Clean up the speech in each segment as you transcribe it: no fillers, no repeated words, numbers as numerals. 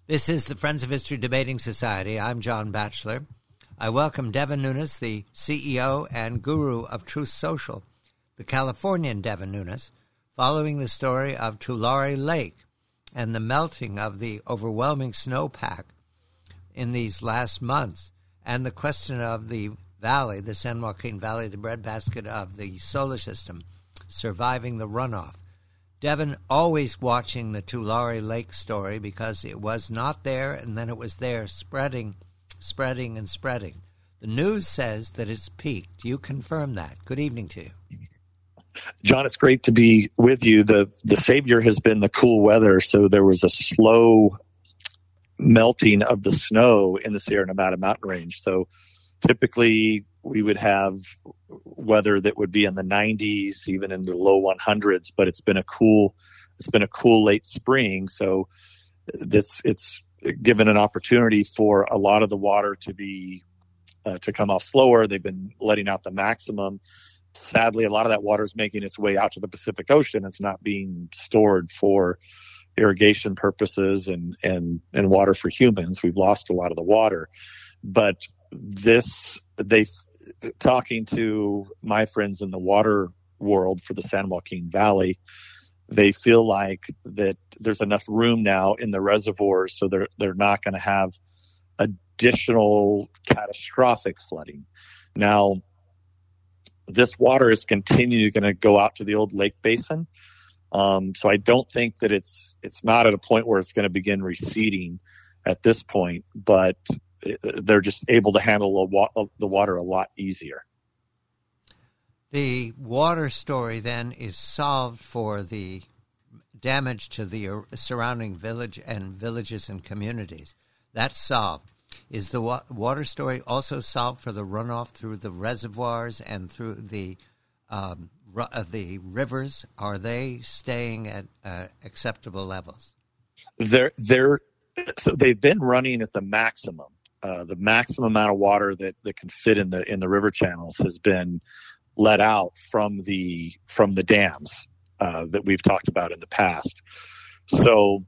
This is the Friends of History Debating Society. I'm John Batchelor. I welcome Devin Nunes, the CEO and guru of Truth Social, the Californian Devin Nunes, following the story of Tulare Lake and the melting of the overwhelming snowpack in these last months, and the question of the valley, the San Joaquin Valley, the breadbasket of the solar system, surviving the runoff. Devin, always watching the Tulare Lake story because it was not there and then it was there, spreading. The news says that it's peaked. Do you confirm that? Good evening to you. John, it's great to be with you. The savior has been the cool weather, so there was a slow melting of the snow in the Sierra Nevada mountain range. So typically we would have weather that would be in the 90s, even in the low 100s, but it's been a cool late spring. So it's given an opportunity for a lot of the water to be to come off slower. They've been letting out the maximum. Sadly, a lot of that water is making its way out to the Pacific Ocean. It's not being stored for irrigation purposes and water for humans. We've lost a lot of the water, but talking to my friends in the water world for the San Joaquin Valley, they feel like that there's enough room now in the reservoirs, so they're not going to have additional catastrophic flooding. Now, this water is continually going to go out to the old lake basin, so I don't think that it's not at a point where it's going to begin receding at this point, but they're just able to handle the water a lot easier. The water story then is solved for the damage to the surrounding villages and communities. That's solved. Is the water story also solved for the runoff through the reservoirs and through the rivers? Are they staying at acceptable levels? So they've been running at the maximum. The maximum amount of water that can fit in the river channels has been let out from the dams that we've talked about in the past. So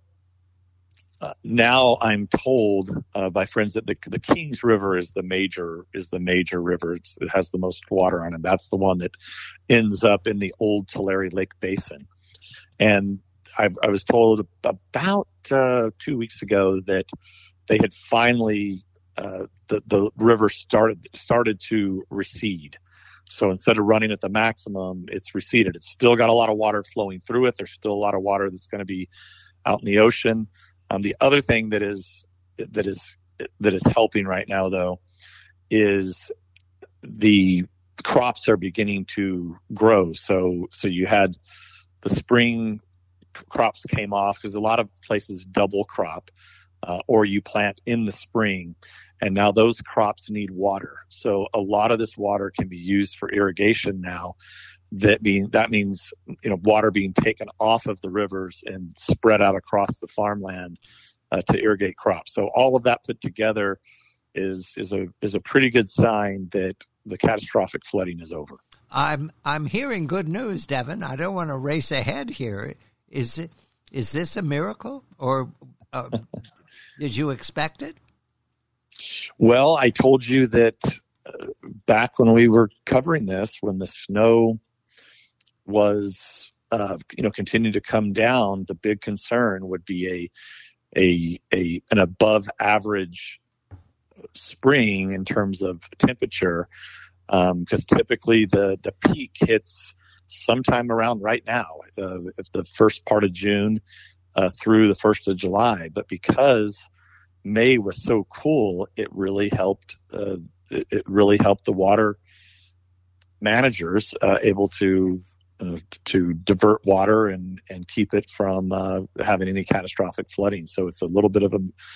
now I'm told by friends that the Kings River is the major river. It has the most water on it. That's the one that ends up in the old Tulare Lake Basin. And I was told about 2 weeks ago that they had finally the river started to recede. So instead of running at the maximum, it's receded. It's still got a lot of water flowing through it. There's still a lot of water that's going to be out in the ocean. The other thing that is helping right now, though, is the crops are beginning to grow. So you had the spring crops came off because a lot of places double crop, or you plant in the spring. And now those crops need water. So a lot of this water can be used for irrigation now. That means water being taken off of the rivers and spread out across the farmland to irrigate crops. So all of that put together is a pretty good sign that the catastrophic flooding is over. I'm hearing good news, Devin. I don't want to race ahead here. Is this a miracle, or did you expect it? Well, I told you that back when we were covering this, when the snow was, continuing to come down, the big concern would be an above average spring in terms of temperature, because typically the peak hits sometime around right now, the first part of June through the 1st of July. But because May was so cool, it really helped. It really helped the water managers able to divert water and keep it from having any catastrophic flooding. So it's a little bit of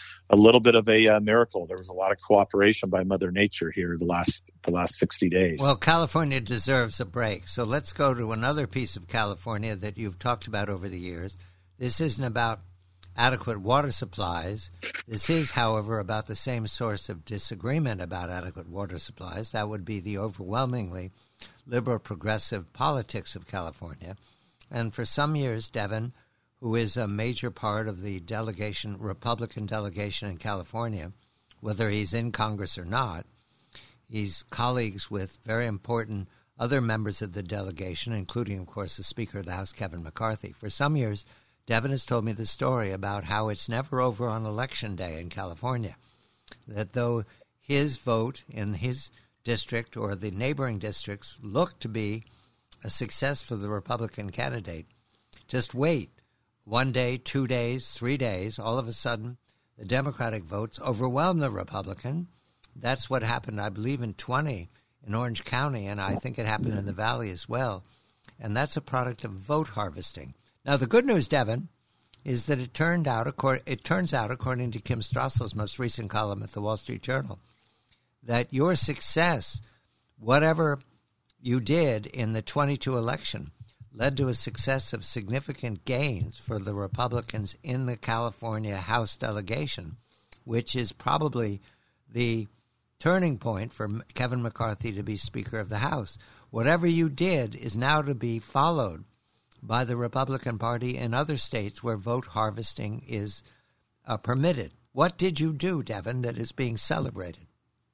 a miracle. There was a lot of cooperation by Mother Nature here the last 60 days. Well, California deserves a break. So let's go to another piece of California that you've talked about over the years. This isn't about adequate water supplies. This is, however, about the same source of disagreement about adequate water supplies. That would be the overwhelmingly liberal progressive politics of California. And for some years, Devin, who is a major part of the delegation, Republican delegation in California, whether he's in Congress or not. He's colleagues with very important other members of the delegation, including, of course, the Speaker of the House, Kevin McCarthy. For some years, Devin has told me the story about how it's never over on Election Day in California, that though his vote in his district or the neighboring districts looked to be a success for the Republican candidate, just wait. 1 day, 2 days, 3 days, all of a sudden, the Democratic votes overwhelm the Republican. That's what happened, I believe, in 20 in Orange County, and I think it happened in the Valley as well. And that's a product of vote harvesting. Now, the good news, Devin, is that it turns out, according to Kim Strassel's most recent column at the Wall Street Journal, that your success, whatever you did in the 22 election, led to a success of significant gains for the Republicans in the California House delegation, which is probably the turning point for Kevin McCarthy to be Speaker of the House. Whatever you did is now to be followed by the Republican Party in other states where vote harvesting is permitted. What did you do, Devin, that is being celebrated?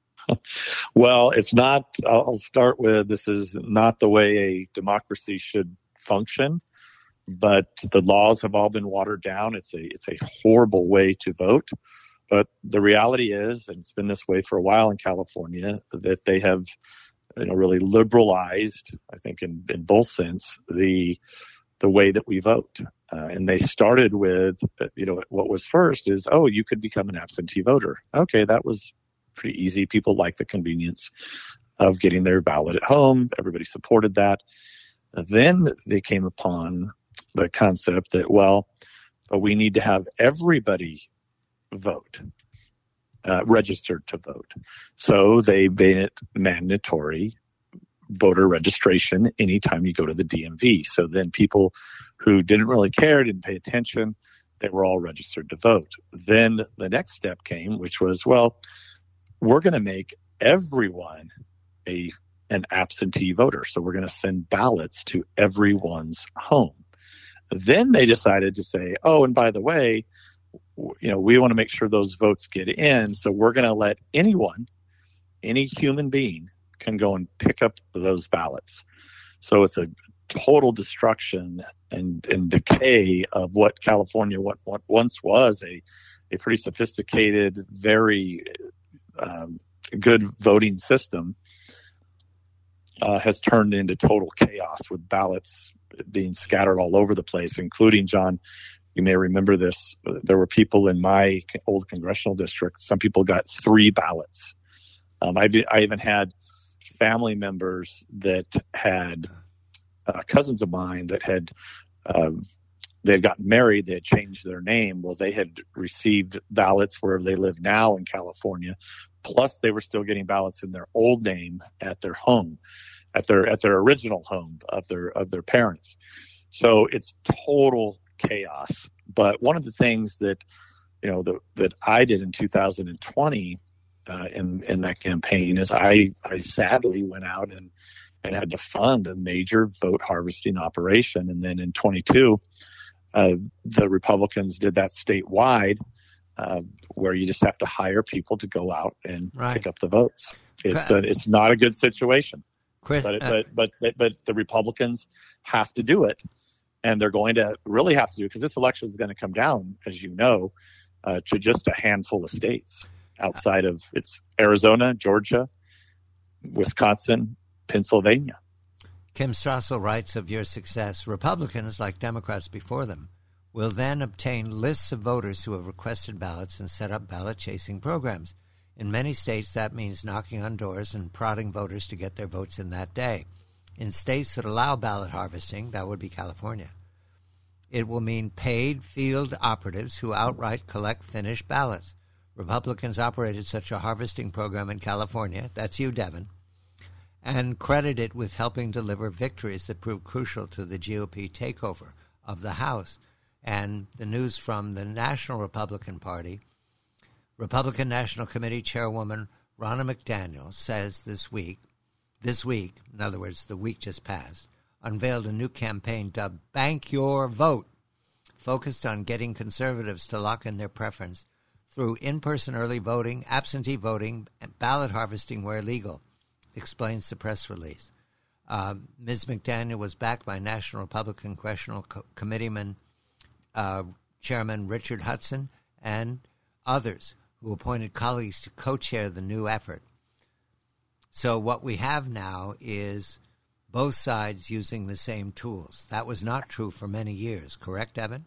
Well, it's not. I'll start with, this is not the way a democracy should function, but the laws have all been watered down. It's a horrible way to vote. But the reality is, and it's been this way for a while in California, that they have, really liberalized, I think in both sense, the way that we vote. And they started with, what was first is, you could become an absentee voter. Okay, that was pretty easy. People like the convenience of getting their ballot at home. Everybody supported that. Then they came upon the concept that, we need to have everybody vote, registered to vote. So they made it mandatory voter registration anytime you go to the DMV. So then people who didn't really care, didn't pay attention, they were all registered to vote. Then the next step came, which was, we're going to make everyone an absentee voter. So we're going to send ballots to everyone's home. Then they decided to say, and by the way, we want to make sure those votes get in. So we're going to let any human being can go and pick up those ballots. So it's a total destruction and decay of what California, what once was a pretty sophisticated, very good voting system, has turned into total chaos with ballots being scattered all over the place, including, John, you may remember this, there were people in my old congressional district, some people got 3 ballots. I even had family members that had cousins of mine that had they had gotten married, they had changed their name. Well, they had received ballots where they live now in California, plus they were still getting ballots in their old name at their home, at their original home of their parents. So it's total chaos. But one of the things that that I did in 2020 in that campaign is I sadly went out and had to fund a major vote harvesting operation. And then in 22, the Republicans did that statewide, where you just have to hire people to go out and pick up the votes. It's not a good situation, but the Republicans have to do it, and they're going to really have to do it because this election is going to come down, as you know, to just a handful of states outside of it's Arizona, Georgia, Wisconsin, Pennsylvania. Kim Strassel writes of your success, Republicans, like Democrats before them, will then obtain lists of voters who have requested ballots and set up ballot-chasing programs. In many states, that means knocking on doors and prodding voters to get their votes in that day. In states that allow ballot harvesting, that would be California, it will mean paid field operatives who outright collect finished ballots. Republicans operated such a harvesting program in California, that's you, Devin, and credited with helping deliver victories that proved crucial to the GOP takeover of the House. And the news from the National Republican Party, Republican National Committee Chairwoman Ronna McDaniel says this week, in other words, the week just passed, unveiled a new campaign dubbed Bank Your Vote, focused on getting conservatives to lock in their preference through in-person early voting, absentee voting, and ballot harvesting where legal, explains the press release. Ms. McDaniel was backed by National Republican Congressional Committeeman Chairman Richard Hudson and others who appointed colleagues to co-chair the new effort. So what we have now is both sides using the same tools. That was not true for many years, correct, Evan?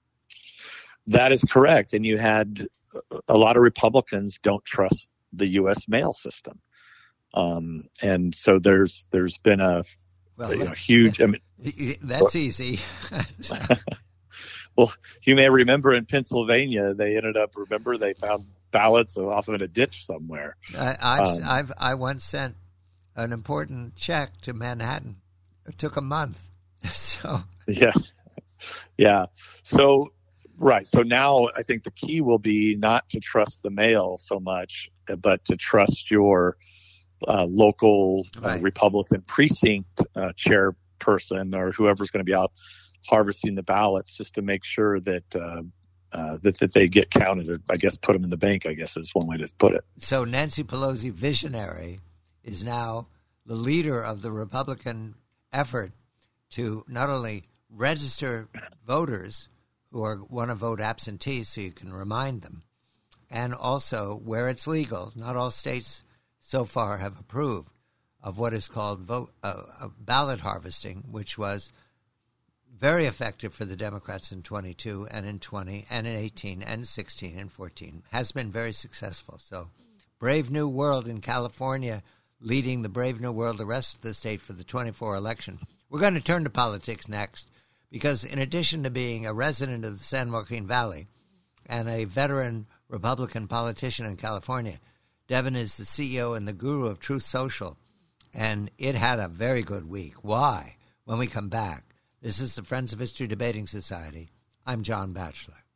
That is correct. And you had a lot of Republicans don't trust the U.S. mail system. And so there's been a huge... I mean, that's easy. Well, you may remember in Pennsylvania, they found ballots off in a ditch somewhere. I once sent an important check to Manhattan. It took a month. So yeah. So right. So now I think the key will be not to trust the mail so much, but to trust your local Republican precinct chairperson or whoever's going to be out harvesting the ballots, just to make sure that that they get counted, or I guess put them in the bank, I guess is one way to put it. So Nancy Pelosi, visionary, is now the leader of the Republican effort to not only register voters who want to vote absentee so you can remind them, and also where it's legal, not all states so far have approved of what is called ballot harvesting, which was very effective for the Democrats in 22 and in 20 and in 18 and 16 and 14. Has been very successful. So Brave New World in California leading the Brave New World, the rest of the state, for the 24 election. We're going to turn to politics next because in addition to being a resident of the San Joaquin Valley and a veteran Republican politician in California, Devin is the CEO and the guru of Truth Social, and it had a very good week. Why? When we come back. This is the Friends of History Debating Society. I'm John Batchelor.